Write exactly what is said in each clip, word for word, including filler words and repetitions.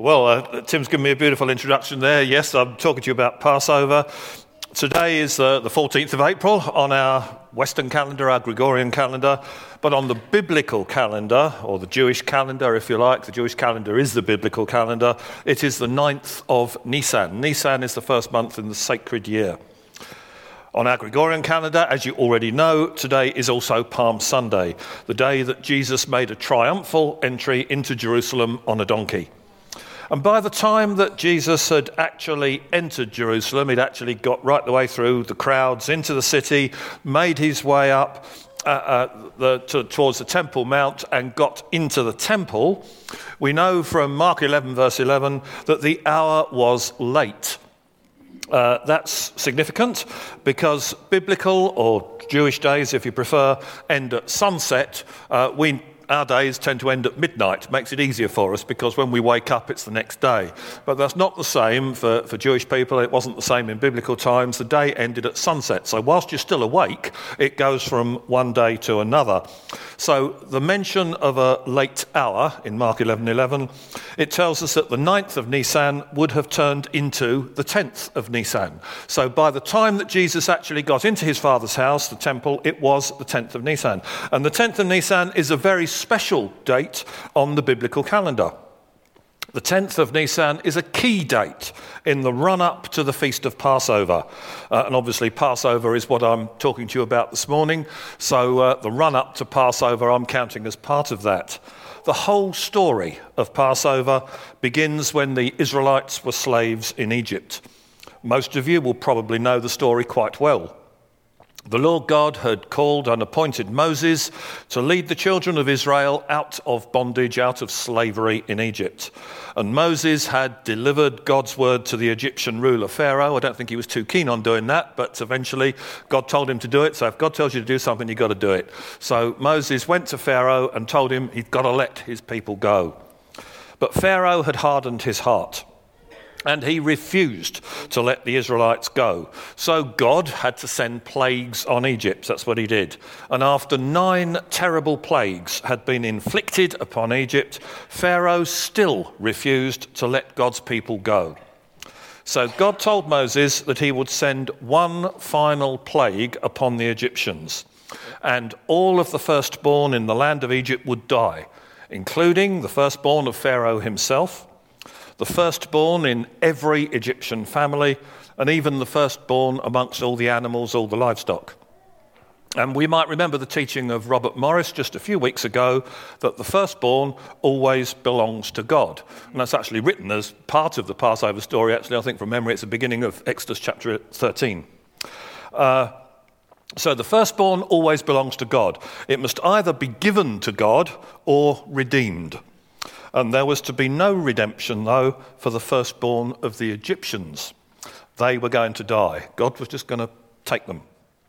Well, uh, Tim's given me a beautiful introduction there. Yes, I'm talking to you about Passover. Today is uh, the fourteenth of April on our Western calendar, our Gregorian calendar. But on the biblical calendar, or the Jewish calendar, if you like, the Jewish calendar is the biblical calendar. It is the ninth of Nisan. Nisan is the first month in the sacred year. On our Gregorian calendar, as you already know, today is also Palm Sunday, the day that Jesus made a triumphal entry into Jerusalem on a donkey. And by the time that Jesus had actually entered Jerusalem, he'd actually got right the way through the crowds into the city, made his way up uh, uh, the, to, towards the Temple Mount and got into the temple. We know from Mark eleven, verse eleven, that the hour was late. Uh, that's significant because biblical, or Jewish days, if you prefer, end at sunset. Uh, we Our days tend to end at midnight. Makes it easier for us because when we wake up, it's the next day. But that's not the same for, for Jewish people. It wasn't the same in biblical times. The day ended at sunset. So whilst you're still awake, it goes from one day to another. So the mention of a late hour in Mark eleven eleven, it tells us that the ninth of Nisan would have turned into the tenth of Nisan. So by the time that Jesus actually got into his Father's house, the temple, it was the tenth of Nisan. And the tenth of Nisan is a very special date on the biblical calendar. The tenth of Nisan is a key date in the run-up to the Feast of Passover. Uh, and obviously Passover is what I'm talking to you about this morning. So uh, the run-up to Passover I'm counting as part of that. The whole story of Passover begins when the Israelites were slaves in Egypt. Most of you will probably know the story quite well. The Lord God had called and appointed Moses to lead the children of Israel out of bondage, out of slavery in Egypt. And Moses had delivered God's word to the Egyptian ruler Pharaoh. I don't think he was too keen on doing that, but eventually God told him to do it. So if God tells you to do something, you've got to do it. So Moses went to Pharaoh and told him he'd got to let his people go. But Pharaoh had hardened his heart, and he refused to let the Israelites go. So God had to send plagues on Egypt. That's what he did. And after nine terrible plagues had been inflicted upon Egypt, Pharaoh still refused to let God's people go. So God told Moses that he would send one final plague upon the Egyptians, and all of the firstborn in the land of Egypt would die, including the firstborn of Pharaoh himself, the firstborn in every Egyptian family, and even the firstborn amongst all the animals, all the livestock. And we might remember the teaching of Robert Morris just a few weeks ago that the firstborn always belongs to God. And that's actually written as part of the Passover story. Actually, I think from memory, it's the beginning of Exodus chapter thirteen. Uh, so the firstborn always belongs to God. It must either be given to God or redeemed. And there was to be no redemption, though, for the firstborn of the Egyptians. They were going to die. God was just going to take them.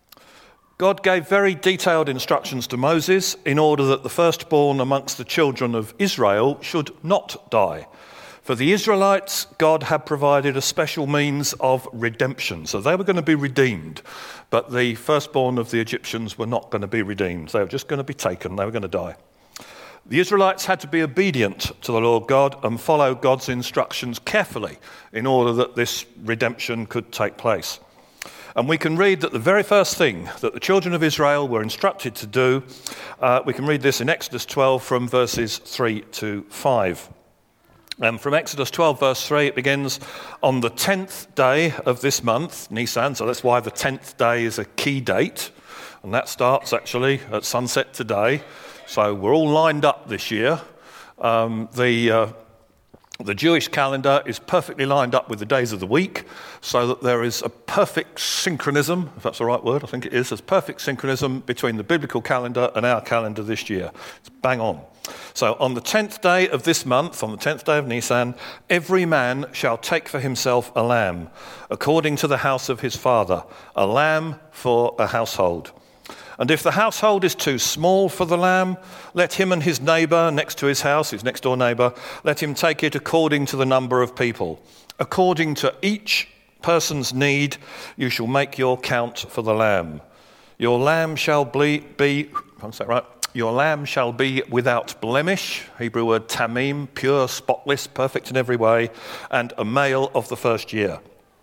God gave very detailed instructions to Moses in order that the firstborn amongst the children of Israel should not die. For the Israelites, God had provided a special means of redemption. So they were going to be redeemed, but the firstborn of the Egyptians were not going to be redeemed. They were just going to be taken. They were going to die. The Israelites had to be obedient to the Lord God and follow God's instructions carefully in order that this redemption could take place. And we can read that the very first thing that the children of Israel were instructed to do, uh, we can read this in Exodus twelve from verses three to five. And from Exodus twelve, verse three, it begins, on the tenth day of this month, Nisan, so that's why the tenth day is a key date, and that starts actually at sunset today. So we're all lined up this year. Um, the uh, the Jewish calendar is perfectly lined up with the days of the week, so that there is a perfect synchronism, if that's the right word, I think it is, there's perfect synchronism between the biblical calendar and our calendar this year. It's bang on. So on the tenth day of this month, on the tenth day of Nisan, every man shall take for himself a lamb, according to the house of his father, a lamb for a household. And if the household is too small for the lamb, let him and his neighbour next to his house, his next door neighbour, let him take it according to the number of people. According to each person's need, you shall make your count for the lamb. Your lamb shall be, be I'm saying right, your lamb shall be without blemish, Hebrew word tamim, pure, spotless, perfect in every way, and a male of the first year.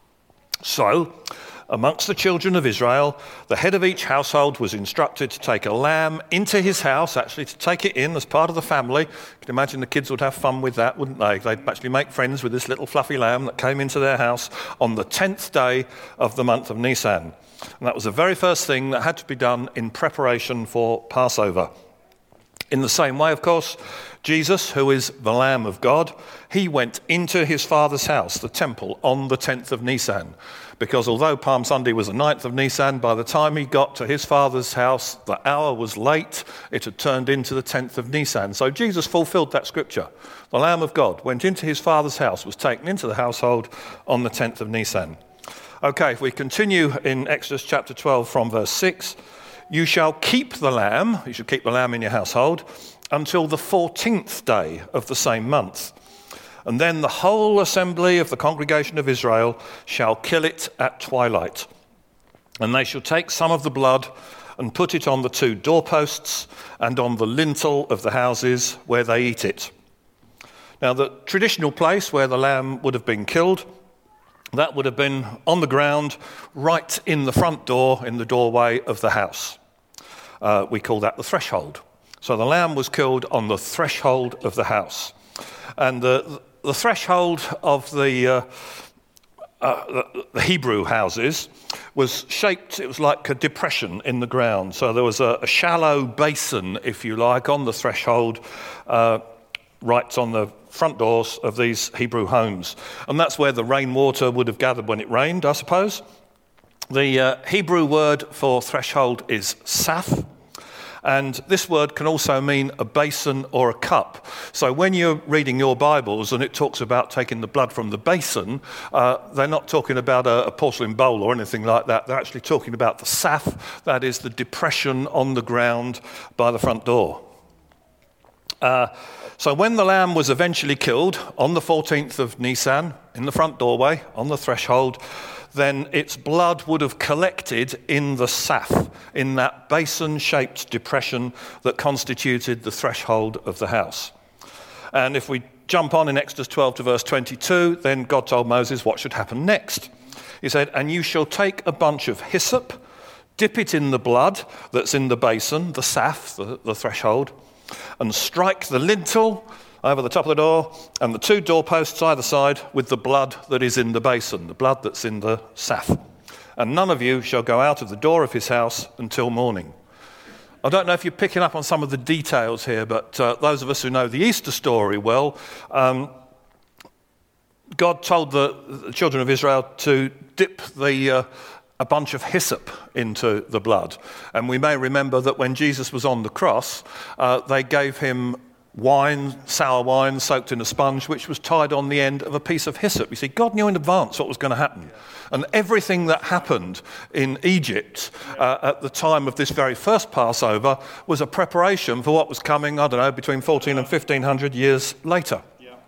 So, amongst the children of Israel, the head of each household was instructed to take a lamb into his house, actually to take it in as part of the family. You can imagine the kids would have fun with that, wouldn't they? They'd actually make friends with this little fluffy lamb that came into their house on the tenth day of the month of Nisan. And that was the very first thing that had to be done in preparation for Passover. In the same way, of course, Jesus, who is the Lamb of God, he went into his Father's house, the temple, on the tenth of Nisan. Because although Palm Sunday was the ninth of Nisan, by the time he got to his Father's house, the hour was late. It had turned into the tenth of Nisan. So Jesus fulfilled that scripture. The Lamb of God went into his Father's house, was taken into the household on the tenth of Nisan. Okay, if we continue in Exodus chapter twelve from verse six, you shall keep the lamb, you should keep the lamb in your household, until the fourteenth day of the same month. And then the whole assembly of the congregation of Israel shall kill it at twilight. And they shall take some of the blood and put it on the two doorposts and on the lintel of the houses where they eat it. Now, the traditional place where the lamb would have been killed, that would have been on the ground right in the front door, in the doorway of the house. Uh, we call that the threshold. So the lamb was killed on the threshold of the house. And the, the threshold of the, uh, uh, the, the Hebrew houses was shaped, it was like a depression in the ground. So there was a, a shallow basin, if you like, on the threshold, uh, right on the front doors of these Hebrew homes. And that's where the rainwater would have gathered when it rained, I suppose. The uh, Hebrew word for threshold is saf. And this word can also mean a basin or a cup. So when you're reading your Bibles and it talks about taking the blood from the basin, uh, they're not talking about a, a porcelain bowl or anything like that. They're actually talking about the saf, that is the depression on the ground by the front door. Uh, so when the lamb was eventually killed on the fourteenth of Nisan, in the front doorway, on the threshold, then its blood would have collected in the saf, in that basin-shaped depression that constituted the threshold of the house. And if we jump on in Exodus twelve to verse twenty-two, then God told Moses what should happen next. He said, "And you shall take a bunch of hyssop, dip it in the blood that's in the basin, the saf, the, the threshold, and strike the lintel over the top of the door and the two doorposts either side with the blood that is in the basin, the blood that's in the saf. And none of you shall go out of the door of his house until morning." I don't know if you're picking up on some of the details here, but uh, those of us who know the Easter story well, um, God told the, the children of Israel to dip the uh, a bunch of hyssop into the blood. And we may remember that when Jesus was on the cross, uh, they gave him wine, sour wine, soaked in a sponge, which was tied on the end of a piece of hyssop. You see, God knew in advance what was going to happen. And everything that happened in Egypt uh, at the time of this very first Passover was a preparation for what was coming, I don't know, between fourteen and fifteen hundred years later.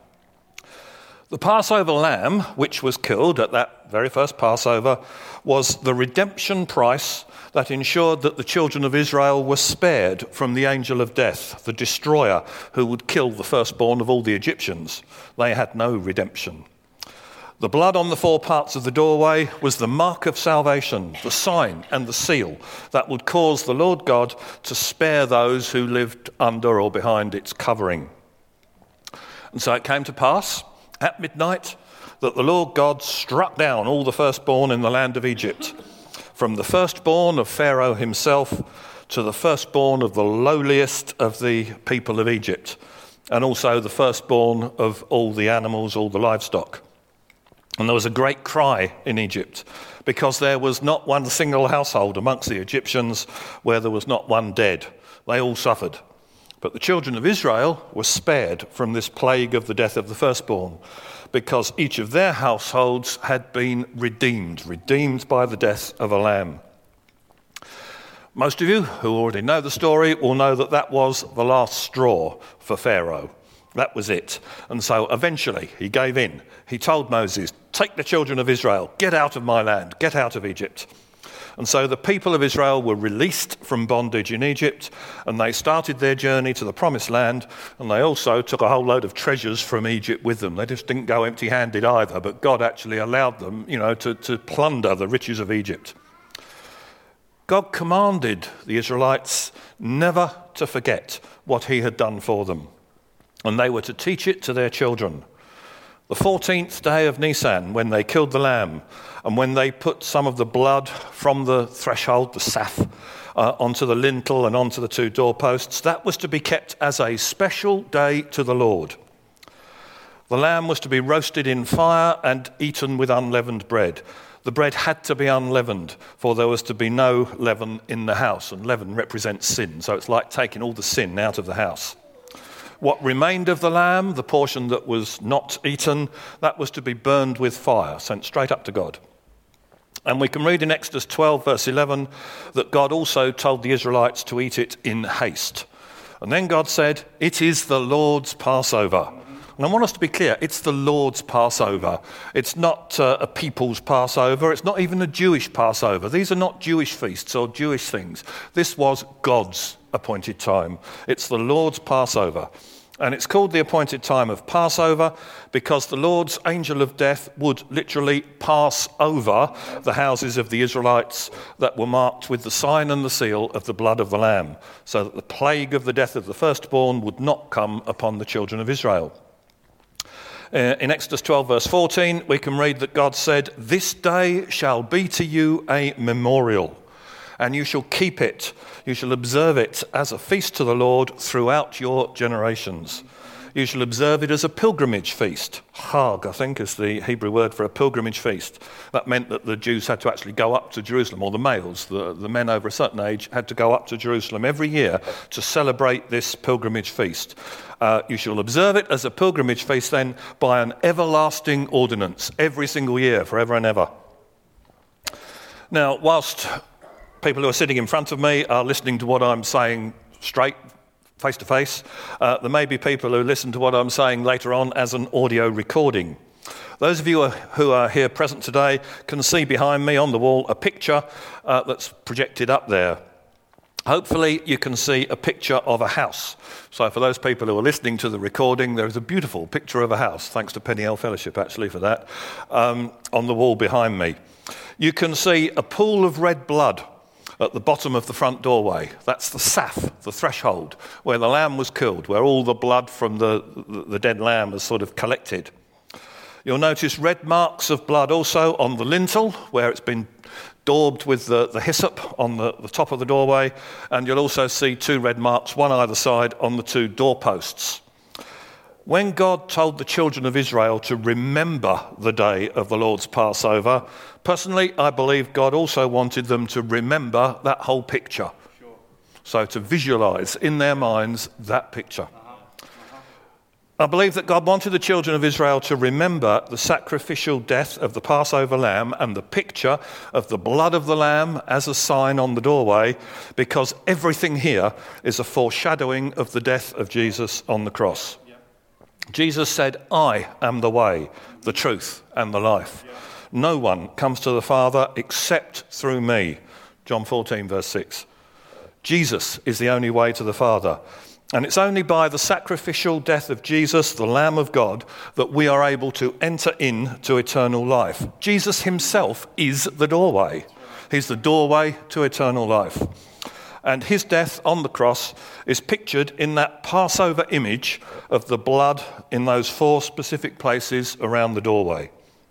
The Passover lamb, which was killed at that very first Passover, was the redemption price that ensured that the children of Israel were spared from the angel of death, the destroyer who would kill the firstborn of all the Egyptians. They had no redemption. The blood on the four parts of the doorway was the mark of salvation, the sign and the seal that would cause the Lord God to spare those who lived under or behind its covering. And so it came to pass at midnight that the Lord God struck down all the firstborn in the land of Egypt, from the firstborn of Pharaoh himself to the firstborn of the lowliest of the people of Egypt, and also the firstborn of all the animals, all the livestock. And there was a great cry in Egypt, because there was not one single household amongst the Egyptians where there was not one dead. They all suffered. But the children of Israel were spared from this plague of the death of the firstborn, because each of their households had been redeemed, redeemed by the death of a lamb. Most of you who already know the story will know that that was the last straw for Pharaoh. That was it. And so eventually he gave in. He told Moses, "Take the children of Israel, get out of my land, get out of Egypt." And so the people of Israel were released from bondage in Egypt, and they started their journey to the promised land, and they also took a whole load of treasures from Egypt with them. They just didn't go empty-handed either, but God actually allowed them, you know, to, to plunder the riches of Egypt. God commanded the Israelites never to forget what he had done for them, and they were to teach it to their children. The fourteenth day of Nisan, when they killed the lamb, and when they put some of the blood from the threshold, the saph, uh, onto the lintel and onto the two doorposts, that was to be kept as a special day to the Lord. The lamb was to be roasted in fire and eaten with unleavened bread. The bread had to be unleavened, for there was to be no leaven in the house, and leaven represents sin, so it's like taking all the sin out of the house. What remained of the lamb, the portion that was not eaten, that was to be burned with fire, sent straight up to God. And we can read in Exodus twelve, verse eleven, that God also told the Israelites to eat it in haste. And then God said, "It is the Lord's Passover." And I want us to be clear, it's the Lord's Passover. It's not uh, a people's Passover. It's not even a Jewish Passover. These are not Jewish feasts or Jewish things. This was God's appointed time. It's the Lord's Passover. And it's called the appointed time of Passover because the Lord's angel of death would literally pass over the houses of the Israelites that were marked with the sign and the seal of the blood of the Lamb, so that the plague of the death of the firstborn would not come upon the children of Israel. Uh, in Exodus twelve, verse fourteen, we can read that God said, "This day shall be to you a memorial, and you shall keep it. You shall observe it as a feast to the Lord throughout your generations. You shall observe it as a pilgrimage feast." Chag, I think, is the Hebrew word for a pilgrimage feast. That meant that the Jews had to actually go up to Jerusalem, or the males, the, the men over a certain age, had to go up to Jerusalem every year to celebrate this pilgrimage feast. Uh, you shall observe it as a pilgrimage feast then by an everlasting ordinance, every single year, forever and ever. Now, whilst people who are sitting in front of me are listening to what I'm saying straight, face to face, uh, there may be people who listen to what I'm saying later on as an audio recording. Those of you who are here present today can see behind me on the wall a picture uh, that's projected up there. Hopefully you can see a picture of a house. So for those people who are listening to the recording, there is a beautiful picture of a house, thanks to Peniel Fellowship actually for that, um, on the wall behind me. You can see a pool of red blood at the bottom of the front doorway. That's the saph, the threshold, where the lamb was killed, where all the blood from the, the dead lamb was sort of collected. You'll notice red marks of blood also on the lintel, where it's been daubed with the, the hyssop on the, the top of the doorway, and you'll also see two red marks, one either side, on the two doorposts. When God told the children of Israel to remember the day of the Lord's Passover, personally, I believe God also wanted them to remember that whole picture. Sure. So to visualize in their minds that picture. Uh-huh. Uh-huh. I believe that God wanted the children of Israel to remember the sacrificial death of the Passover lamb and the picture of the blood of the lamb as a sign on the doorway, because everything here is a foreshadowing of the death of Jesus on the cross. Jesus said, "I am the way, the truth, and the life. No one comes to the Father except through me." John fourteen, verse six. Jesus is the only way to the Father. And it's only by the sacrificial death of Jesus, the Lamb of God, that we are able to enter into eternal life. Jesus himself is the doorway. He's the doorway to eternal life. And his death on the cross is pictured in that Passover image of the blood in those four specific places around the doorway.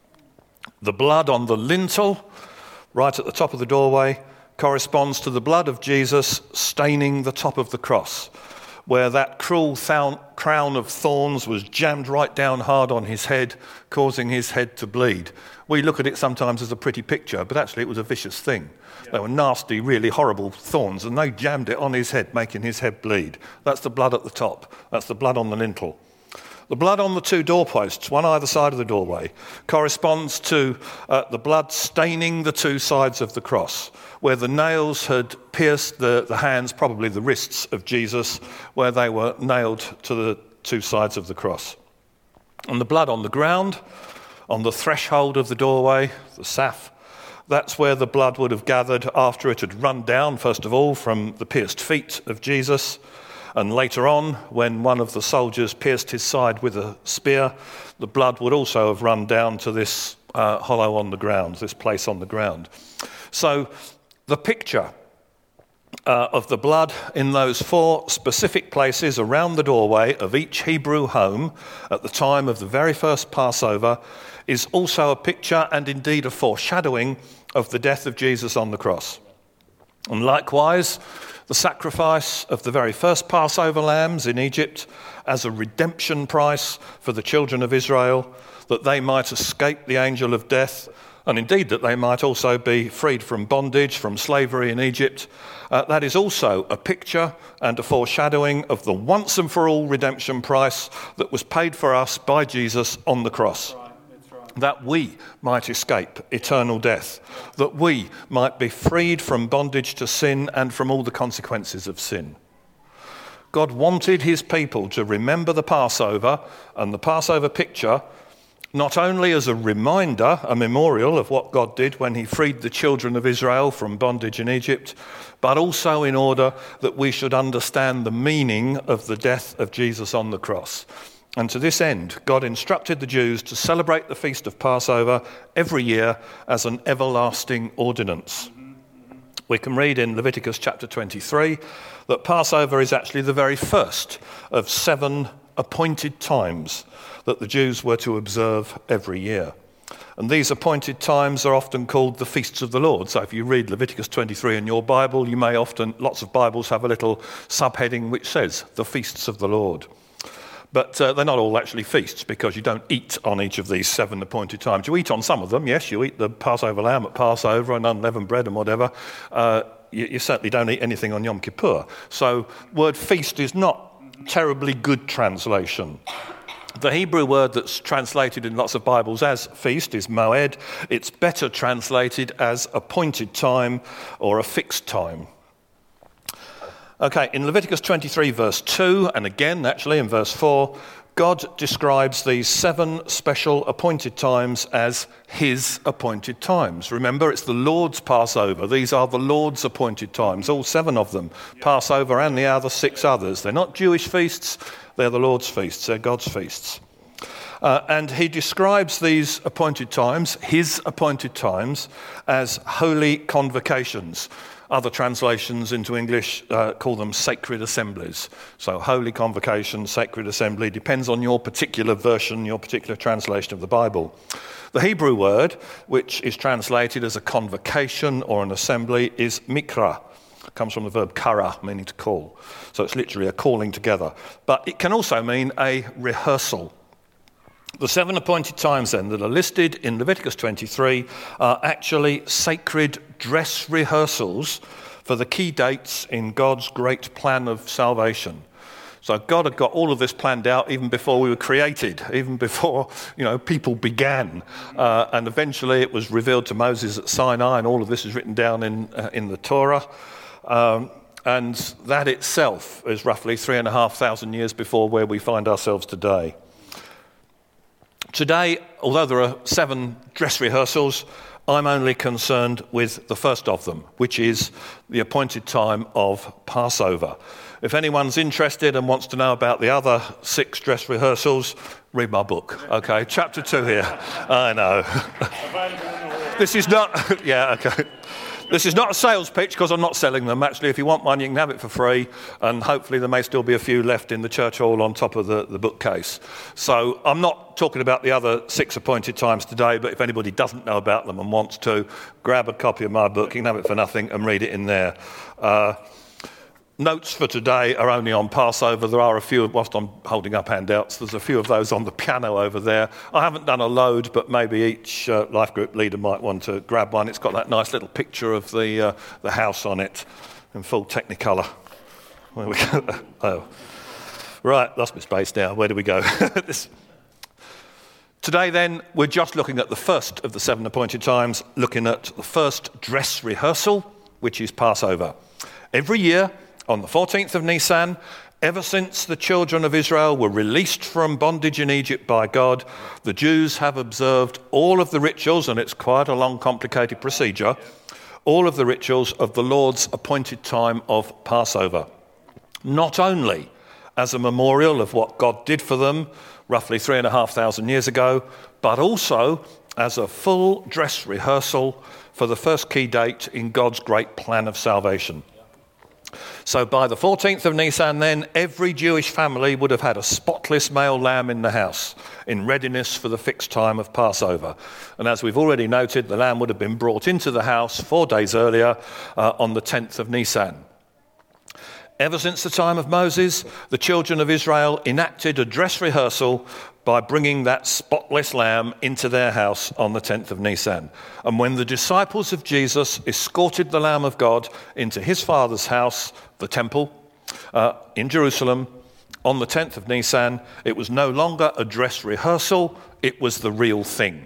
The blood on the lintel, right at the top of the doorway, corresponds to the blood of Jesus staining the top of the cross, where that cruel th- crown of thorns was jammed right down hard on his head, causing his head to bleed. We look at it sometimes as a pretty picture, but actually it was a vicious thing. Yeah. They were nasty, really horrible thorns, and they jammed it on his head, making his head bleed. That's the blood at the top. That's the blood on the lintel. The blood on the two doorposts, one either side of the doorway, corresponds to uh, the blood staining the two sides of the cross, where the nails had pierced the, the hands, probably the wrists of Jesus, where they were nailed to the two sides of the cross. And the blood on the ground, on the threshold of the doorway, the saph, That's where the blood would have gathered after it had run down, first of all, from the pierced feet of Jesus. And later on, when one of the soldiers pierced his side with a spear, the blood would also have run down to this uh, hollow on the ground, this place on the ground. So the picture uh, of the blood in those four specific places around the doorway of each Hebrew home at the time of the very first Passover is also a picture and indeed a foreshadowing of the death of Jesus on the cross. And likewise, the sacrifice of the very first Passover lambs in Egypt as a redemption price for the children of Israel, that they might escape the angel of death, and indeed that they might also be freed from bondage, from slavery in Egypt. Uh, that is also a picture and a foreshadowing of the once and for all redemption price that was paid for us by Jesus on the cross. That we might escape eternal death, that we might be freed from bondage to sin and from all the consequences of sin. God wanted his people to remember the Passover and the Passover picture not only as a reminder, a memorial of what God did when he freed the children of Israel from bondage in Egypt, but also in order that we should understand the meaning of the death of Jesus on the cross. And to this end, God instructed the Jews to celebrate the feast of Passover every year as an everlasting ordinance. We can read in Leviticus chapter twenty-three that Passover is actually the very first of seven appointed times that the Jews were to observe every year. And these appointed times are often called the feasts of the Lord. So if you read Leviticus twenty-three in your Bible, you may often, lots of Bibles have a little subheading which says the feasts of the Lord. But uh, they're not all actually feasts, because you don't eat on each of these seven appointed times. You eat on some of them, yes, you eat the Passover lamb at Passover and unleavened bread and whatever. Uh, you, you certainly don't eat anything on Yom Kippur. So word feast is not terribly good translation. The Hebrew word that's translated in lots of Bibles as feast is moed. It's better translated as appointed time or a fixed time. Okay, in Leviticus twenty-three, verse two, and again, actually, in verse four, God describes these seven special appointed times as his appointed times. Remember, it's the Lord's Passover. These are the Lord's appointed times, all seven of them, Passover and the other six others. They're not Jewish feasts, they're the Lord's feasts, they're God's feasts. Uh, and he describes these appointed times, his appointed times, as holy convocations. Other translations into English uh, call them sacred assemblies. So holy convocation, sacred assembly, depends on your particular version, your particular translation of the Bible. The Hebrew word, which is translated as a convocation or an assembly, is mikra. It comes from the verb kara, meaning to call. So it's literally a calling together. But it can also mean a rehearsal. The seven appointed times then that are listed in Leviticus twenty-three are actually sacred dress rehearsals for the key dates in God's great plan of salvation. So God had got all of this planned out even before we were created, even before, you know, people began. Uh, and eventually it was revealed to Moses at Sinai, and all of this is written down in uh, in the Torah. Um, and that itself is roughly three and a half thousand years before where we find ourselves today. Today, although there are seven dress rehearsals, I'm only concerned with the first of them, which is the appointed time of Passover. If anyone's interested and wants to know about the other six dress rehearsals, read my book. Okay, chapter two here. I know. This is not, yeah, okay. This is not a sales pitch because I'm not selling them. Actually, if you want one, you can have it for free. And hopefully there may still be a few left in the church hall on top of the, the bookcase. So I'm not talking about the other six appointed times today, but if anybody doesn't know about them and wants to, grab a copy of my book. You can have it for nothing and read it in there. Uh, Notes for today are only on Passover. There are a few, whilst I'm holding up handouts, there's a few of those on the piano over there. I haven't done a load, but maybe each uh, life group leader might want to grab one. It's got that nice little picture of the uh, the house on it in full Technicolor. Where we go? Oh, right, lost my space now. Where do we go? this. Today then, we're just looking at the first of the seven appointed times, looking at the first dress rehearsal, which is Passover. Every year, on the fourteenth of Nisan, Ever since the children of Israel were released from bondage in Egypt by God, the Jews have observed all of the rituals, and it's quite a long, complicated procedure, all of the rituals of the Lord's appointed time of Passover. Not only as a memorial of what God did for them roughly three and a half thousand years ago, but also as a full dress rehearsal for the first key date in God's great plan of salvation. So by the fourteenth of Nisan then, every Jewish family would have had a spotless male lamb in the house in readiness for the fixed time of Passover. And as we've already noted, the lamb would have been brought into the house four days earlier uh, on the tenth of Nisan. Ever since the time of Moses, the children of Israel enacted a dress rehearsal by bringing that spotless lamb into their house on the tenth of Nisan. And when the disciples of Jesus escorted the Lamb of God into his Father's house, the temple, uh, in Jerusalem, on the tenth of Nisan, it was no longer a dress rehearsal, it was the real thing.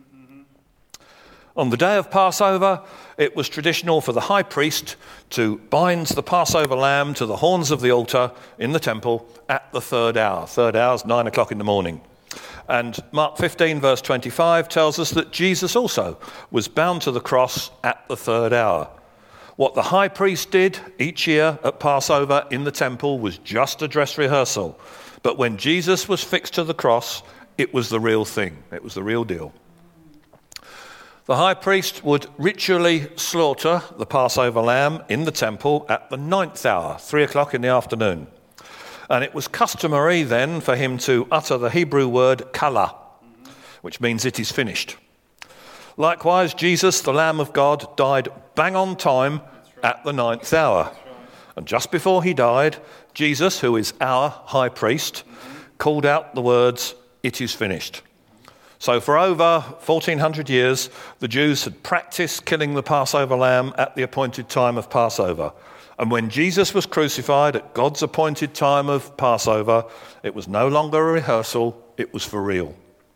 On the day of Passover, it was traditional for the high priest to bind the Passover lamb to the horns of the altar in the temple at the third hour. Third hour is nine o'clock in the morning. And Mark fifteen, verse twenty-five, tells us that Jesus also was bound to the cross at the third hour. What the high priest did each year at Passover in the temple was just a dress rehearsal. But when Jesus was fixed to the cross, it was the real thing. It was the real deal. The high priest would ritually slaughter the Passover lamb in the temple at the ninth hour, three o'clock in the afternoon. And it was customary then for him to utter the Hebrew word kala, which means it is finished. Likewise, Jesus, the Lamb of God, died bang on time at the ninth hour. And just before he died, Jesus, who is our high priest, called out the words, "It is finished." So for over fourteen hundred years, the Jews had practiced killing the Passover lamb at the appointed time of Passover. And when Jesus was crucified at God's appointed time of Passover, it was no longer a rehearsal, it was for real.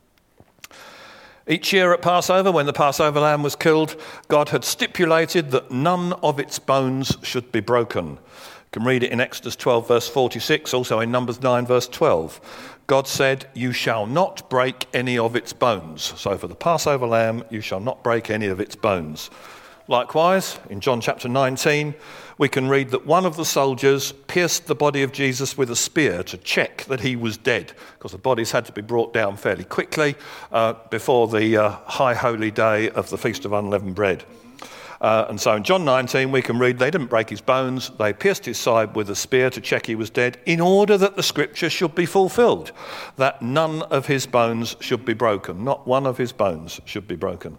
Each year at Passover, when the Passover lamb was killed, God had stipulated that none of its bones should be broken. You can read it in Exodus twelve, verse forty-six, also in Numbers nine, verse twelve. God said, "You shall not break any of its bones." So for the Passover lamb, you shall not break any of its bones. Likewise, in John chapter nineteen, we can read that one of the soldiers pierced the body of Jesus with a spear to check that he was dead, because the bodies had to be brought down fairly quickly uh, before the uh, high holy day of the Feast of Unleavened Bread. Uh, and so in John nineteen, we can read they didn't break his bones, they pierced his side with a spear to check he was dead, in order that the scripture should be fulfilled, that none of his bones should be broken. Not one of his bones should be broken.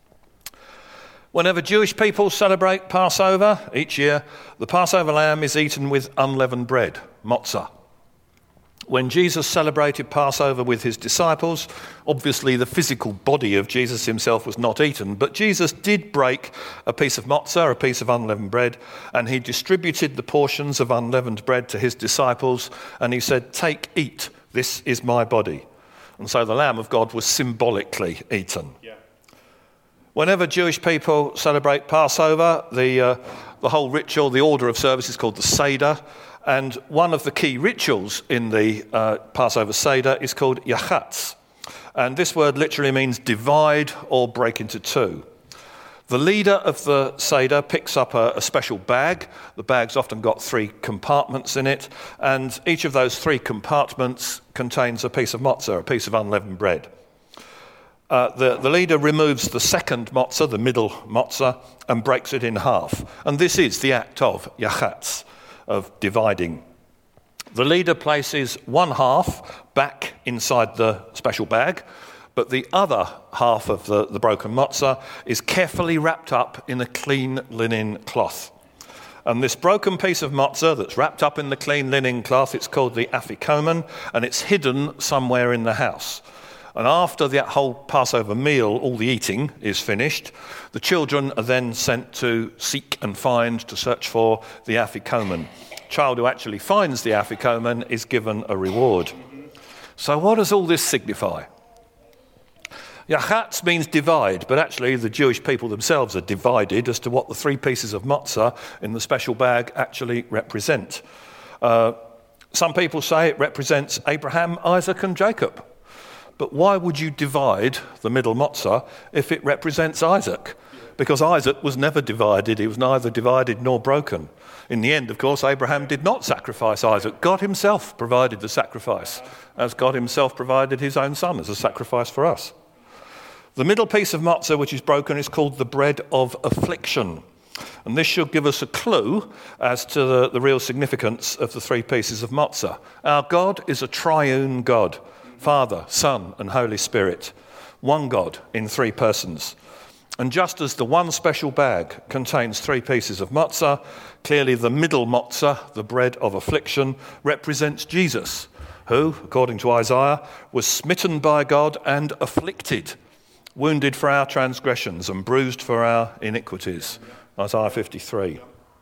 Whenever Jewish people celebrate Passover each year, the Passover lamb is eaten with unleavened bread, matzah. When Jesus celebrated Passover with his disciples, obviously the physical body of Jesus himself was not eaten, but Jesus did break a piece of matzah, a piece of unleavened bread, and he distributed the portions of unleavened bread to his disciples, and he said, "Take, eat, this is my body." And so the Lamb of God was symbolically eaten. Yeah. Whenever Jewish people celebrate Passover, the, uh, the whole ritual, the order of service is called the Seder. And one of the key rituals in the uh, Passover Seder is called yachatz. And this word literally means divide or break into two. The leader of the Seder picks up a, a special bag. The bag's often got three compartments in it. And each of those three compartments contains a piece of matzah, a piece of unleavened bread. Uh, the, the leader removes the second matzah, the middle matzah, and breaks it in half. And this is the act of yachatz, of dividing. The leader places one half back inside the special bag, but the other half of the, the broken matzah is carefully wrapped up in a clean linen cloth. And this broken piece of matzah that's wrapped up in the clean linen cloth, it's called the afikomen, and it's hidden somewhere in the house. And after that whole Passover meal, all the eating is finished, the children are then sent to seek and find, to search for the afikomen. The child who actually finds the afikomen is given a reward. So what does all this signify? Yachatz means divide, but actually the Jewish people themselves are divided as to what the three pieces of matzah in the special bag actually represent. Uh, Some people say it represents Abraham, Isaac and Jacob. But why would you divide the middle matzah if it represents Isaac? Because Isaac was never divided. He was neither divided nor broken. In the end, of course, Abraham did not sacrifice Isaac. God himself provided the sacrifice, as God himself provided his own son as a sacrifice for us. The middle piece of matzah, which is broken, is called the bread of affliction. And this should give us a clue as to the, the real significance of the three pieces of matzah. Our God is a triune God, Father, Son, and Holy Spirit. One God in three persons. And just as the one special bag contains three pieces of matzah, clearly the middle matzah, the bread of affliction, represents Jesus, who, according to Isaiah, was smitten by God and afflicted, wounded for our transgressions and bruised for our iniquities. Isaiah fifty-three.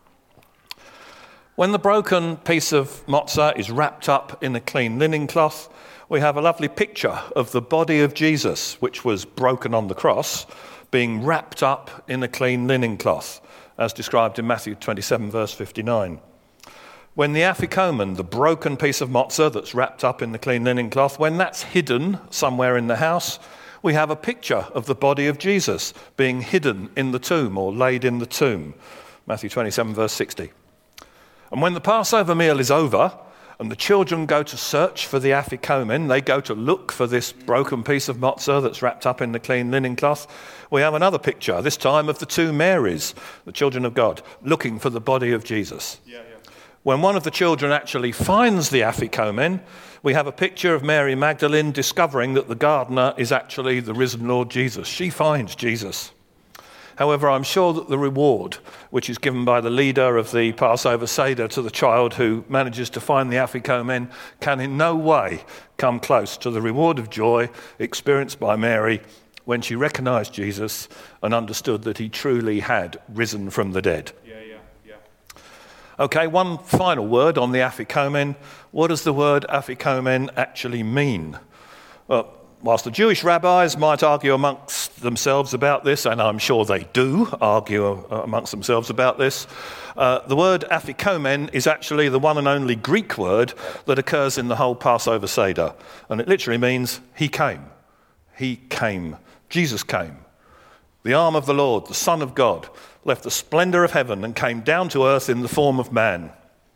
When the broken piece of matzah is wrapped up in a clean linen cloth, we have a lovely picture of the body of Jesus, which was broken on the cross, being wrapped up in a clean linen cloth, as described in Matthew twenty-seven, verse fifty-nine. When the afikomen, the broken piece of matzah that's wrapped up in the clean linen cloth, when that's hidden somewhere in the house, we have a picture of the body of Jesus being hidden in the tomb or laid in the tomb. Matthew twenty-seven, verse sixty. And when the Passover meal is over and the children go to search for the afikomen, they go to look for this broken piece of matzah that's wrapped up in the clean linen cloth, we have another picture, this time of the two Marys, the children of God, looking for the body of Jesus. Yeah, yeah. When one of the children actually finds the afikomen, we have a picture of Mary Magdalene discovering that the gardener is actually the risen Lord Jesus. She finds Jesus. However, I'm sure that the reward, which is given by the leader of the Passover Seder to the child who manages to find the afikomen, can in no way come close to the reward of joy experienced by Mary when she recognised Jesus and understood that he truly had risen from the dead. Yeah, yeah, yeah. Okay, one final word on the afikomen. What does the word afikomen actually mean? Well, whilst the Jewish rabbis might argue amongst themselves about this, and I'm sure they do argue amongst themselves about this, uh, the word afikomen is actually the one and only Greek word that occurs in the whole Passover Seder. And it literally means he came. He came. Jesus came. The arm of the Lord, the Son of God, left the splendour of heaven and came down to earth in the form of man.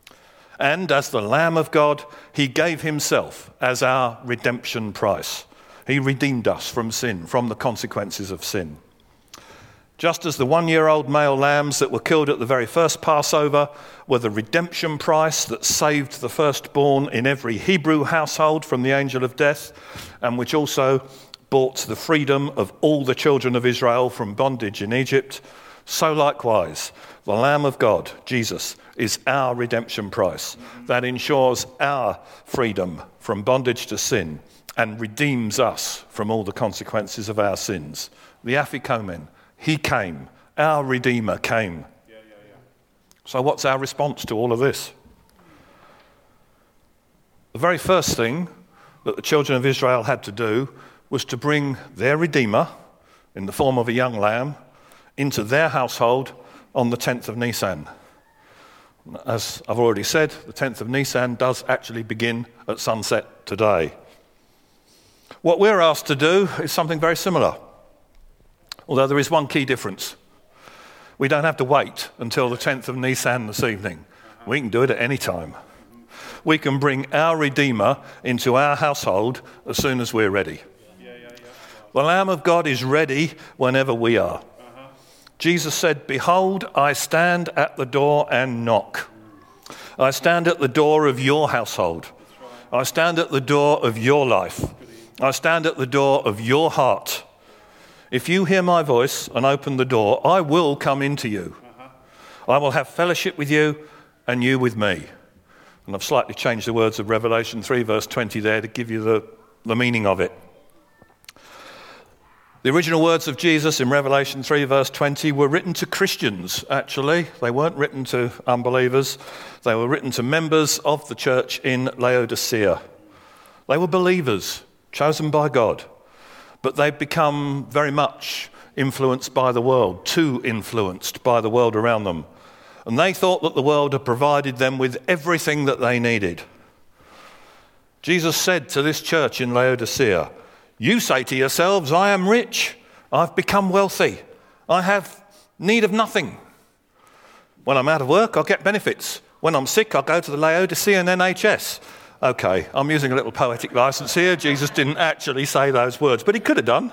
And as the Lamb of God, he gave himself as our redemption price. He redeemed us from sin, from the consequences of sin. Just as the one-year-old male lambs that were killed at the very first Passover were the redemption price that saved the firstborn in every Hebrew household from the angel of death, and which also bought the freedom of all the children of Israel from bondage in Egypt, so likewise, the Lamb of God, Jesus, is our redemption price that ensures our freedom from bondage to sin and redeems us from all the consequences of our sins. The afikomen, he came, our Redeemer came. Yeah, yeah, yeah. So what's our response to all of this? The very first thing that the children of Israel had to do was to bring their Redeemer, in the form of a young lamb, into their household on the tenth of Nisan. As I've already said, the tenth of Nisan does actually begin at sunset today. What we're asked to do is something very similar, although there is one key difference. We don't have to wait until the tenth of Nisan this evening. We can do it at any time. We can bring our Redeemer into our household as soon as we're ready. The Lamb of God is ready whenever we are. Jesus said, "Behold, I stand at the door and knock. I stand at the door of your household. I stand at the door of your life. I stand at the door of your heart. If you hear my voice and open the door, I will come into you. I will have fellowship with you and you with me." And I've slightly changed the words of Revelation three, verse twenty there to give you the, the meaning of it. The original words of Jesus in Revelation three, verse twenty were written to Christians, actually. They weren't written to unbelievers. They were written to members of the church in Laodicea. They were believers, chosen by God, but they've become very much influenced by the world, too influenced by the world around them. And they thought that the world had provided them with everything that they needed. Jesus said to this church in Laodicea, you say to yourselves, I am rich, I've become wealthy, I have need of nothing. When I'm out of work, I'll get benefits. When I'm sick, I'll go to the Laodicean N H S. Okay, I'm using a little poetic license here. Jesus didn't actually say those words, but he could have done.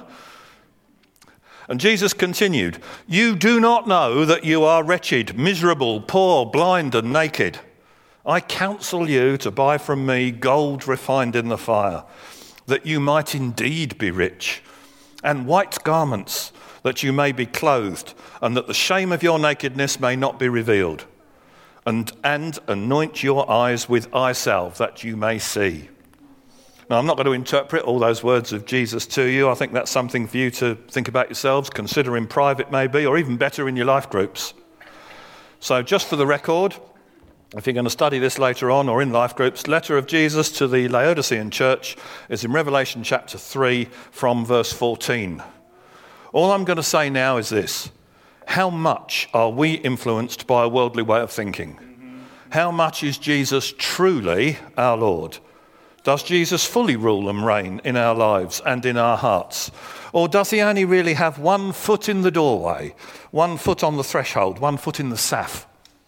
And Jesus continued, you do not know that you are wretched, miserable, poor, blind and naked. I counsel you to buy from me gold refined in the fire, that you might indeed be rich, and white garments, that you may be clothed, and that the shame of your nakedness may not be revealed. And, and anoint your eyes with eye salve, that you may see. Now, I'm not going to interpret all those words of Jesus to you. I think that's something for you to think about yourselves, consider in private maybe, or even better in your life groups. So just for the record, if you're going to study this later on or in life groups, the letter of Jesus to the Laodicean church is in Revelation chapter three from verse fourteen. All I'm going to say now is this. How much are we influenced by a worldly way of thinking? Mm-hmm. How much is Jesus truly our Lord? Does Jesus fully rule and reign in our lives and in our hearts? Or does he only really have one foot in the doorway, one foot on the threshold, one foot in the saf?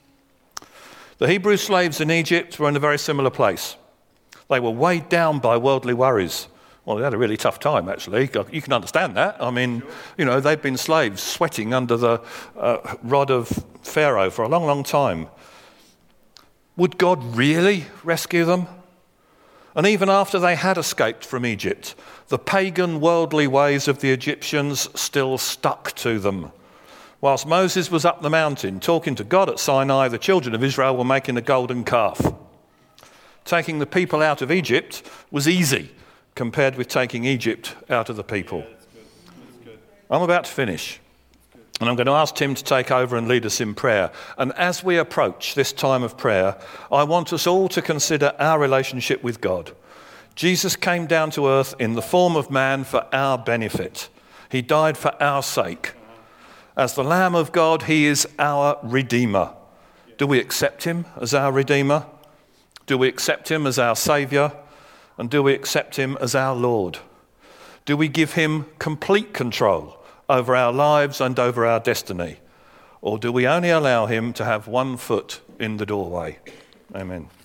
The Hebrew slaves in Egypt were in a very similar place. They were weighed down by worldly worries. Well, they had a really tough time, actually. You can understand that. I mean, you know, they've been slaves sweating under the uh, rod of Pharaoh for a long, long time. Would God really rescue them? And even after they had escaped from Egypt, the pagan worldly ways of the Egyptians still stuck to them. Whilst Moses was up the mountain talking to God at Sinai, the children of Israel were making a golden calf. Taking the people out of Egypt was easy compared with taking Egypt out of the people. Yeah, that's good. That's good. I'm about to finish. And I'm going to ask Tim to take over and lead us in prayer. And as we approach this time of prayer, I want us all to consider our relationship with God. Jesus came down to earth in the form of man for our benefit. He died for our sake. As the Lamb of God, he is our Redeemer. Do we accept him as our Redeemer? Do we accept him as our Saviour? And do we accept him as our Lord? Do we give him complete control over our lives and over our destiny? Or do we only allow him to have one foot in the doorway? Amen.